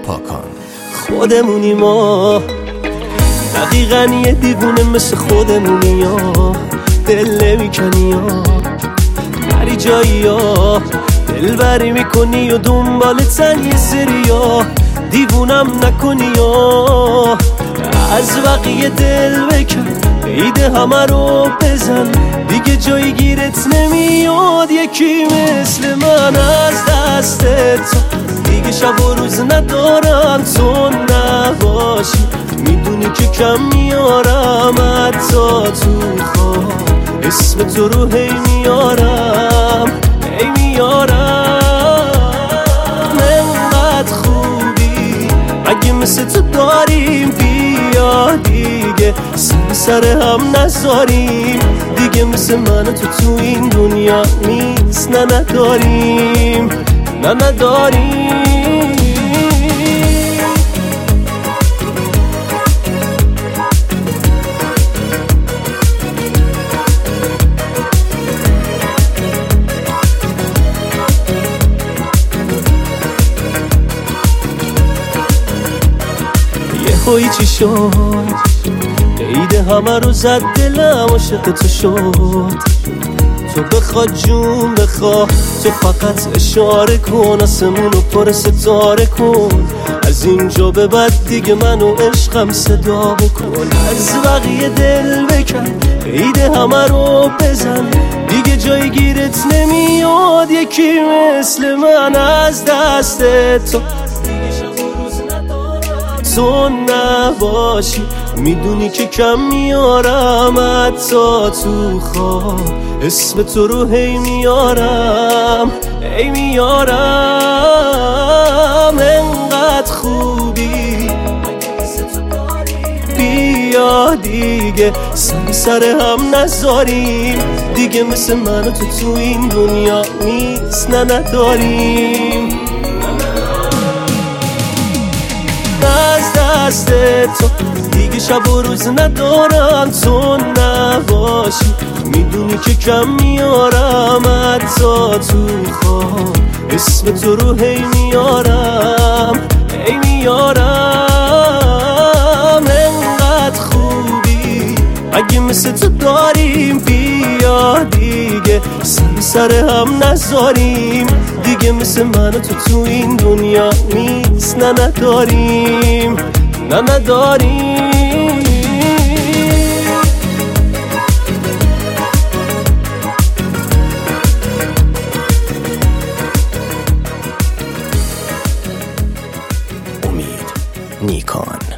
پاکان. خودمونی ما، دقیقا یه دیوونه مثل خودمونی ها. دل نمیکنی ها، بری جایی ها، دل بری میکنی و دنبال تن یه سری ها. دیوونم نکنی ها، از بقیه دل بکن، عیده همه رو بزن، دیگه جایی گیرت نمیاد یکی مثل من. از دست تو دیگه شب و روز ندارم، تو نباشی میدونی که کم میارم. حتی تو خواب اسم تو رو هی میارم، هی میارم. انقدر خوبی اگه مثل تو داریم، بیا دیگه سر هم نذاریم. دیگه مثل من تو این دنیا نیست، نه نداریم، نه نداریم. یه چی شد، عیده همه رو زد، دلم عاشق تو شد. تو بخوا جون بخوا، تو فقط اشاره کن، آسمون رو پر ستاره کن. از اینجا به بعد دیگه منو عشقم صدا بکن. از بقیه دل بکن، عیده همه رو بزن، دیگه جایی گیرت نمیاد یکی مثل من. از دست تو نباشی میدونی که کم میارم. حتی تو خواب اسم تو رو هی میارم، هی میارم. انقدر خوبی بیا دیگه سر هم نذاریم. دیگه مثل من و تو این دنیا نیست، نه نداریم. دست تو دیگه شب و روز ندارم، تو نباشی میدونی که کم میارم. حتی تو خواب اسم تو رو هی میارم، هی میارم. انقدر خوبی اگه مثل تو داریم، بیا دیگه سر هم نذاریم. دیگه مثل من و تو این دنیا نیست، نه نداریم، نه نداریم. امید نیکان.